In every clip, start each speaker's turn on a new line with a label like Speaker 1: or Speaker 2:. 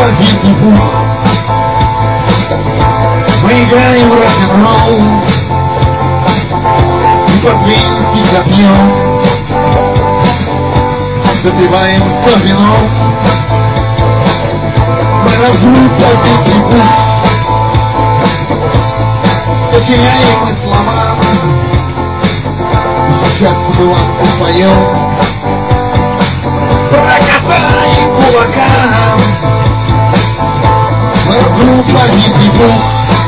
Speaker 1: позитный путь. Мы играем в рок-н-ролл и под винти запьем, запиваем все вино. Мы раздуем позитный путь, сочиняем мы слова, и сейчас мы вам споем про кота и кулака. Мы раздуем позитный путь,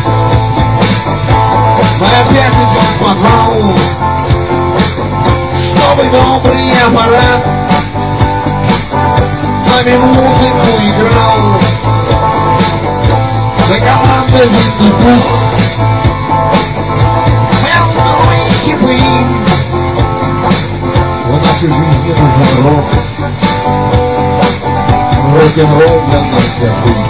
Speaker 1: мы опять идем в подвал, чтобы добрый аппарат на минутку играл. За командой видный путь, мы устроим хипы. В нашей жизни нужен рок, рок-н-ролл для нас всех.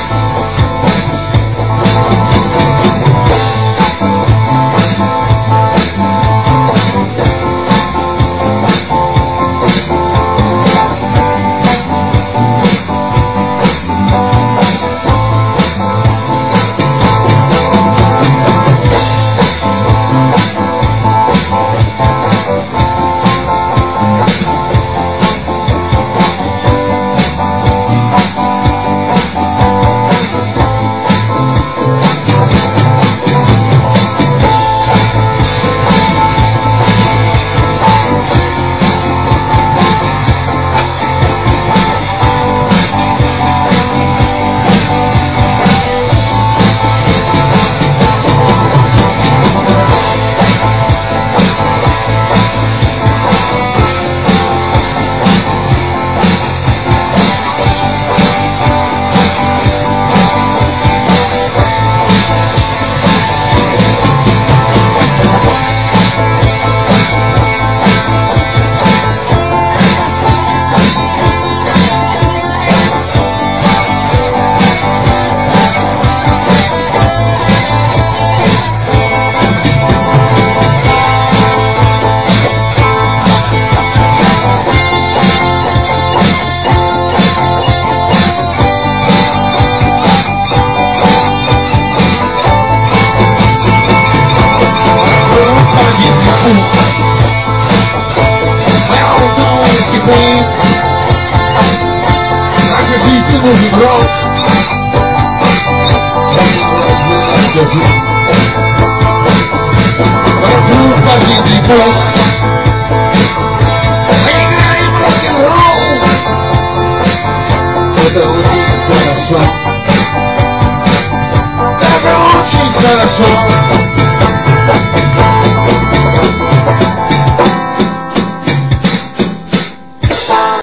Speaker 1: Это очень хорошо. Это очень хорошо.